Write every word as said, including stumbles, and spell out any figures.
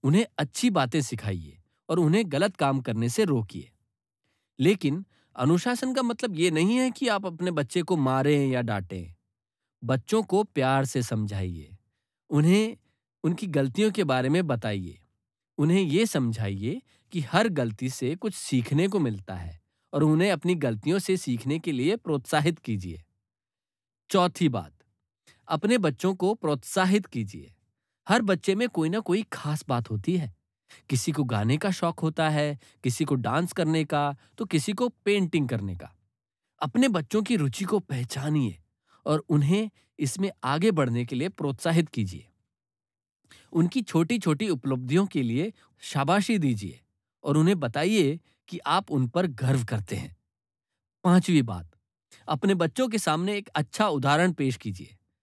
उन्हें अच्छी बातें सिखाइए और उन्हें गलत काम करने से रोकिए। लेकिन अनुशासन का मतलब ये नहीं है कि आप अपने बच्चे को मारें या डांटें। बच्चों को प्यार से समझाइए, उन्हें उनकी गलतियों के बारे में बताइए, उन्हें ये समझाइए कि हर गलती से कुछ सीखने को मिलता है और उन्हें अपनी गलतियों से सीखने के लिए प्रोत्साहित कीजिए। चौथी बात, अपने बच्चों को प्रोत्साहित कीजिए। हर बच्चे में कोई ना कोई खास बात होती है। किसी को गाने का शौक होता है, किसी को डांस करने का, तो किसी को पेंटिंग करने का। अपने बच्चों की रुचि को पहचानिए और उन्हें इसमें आगे बढ़ने के लिए प्रोत्साहित कीजिए। उनकी छोटी-छोटी उपलब्धियों के लिए शाबाशी दीजिए और उन्हें बताइए कि आप उन पर गर्व करते हैं। पाँचवीं बात, अपने बच्चों के सामने एक अच्छा उदाहरण पेश कीजिए।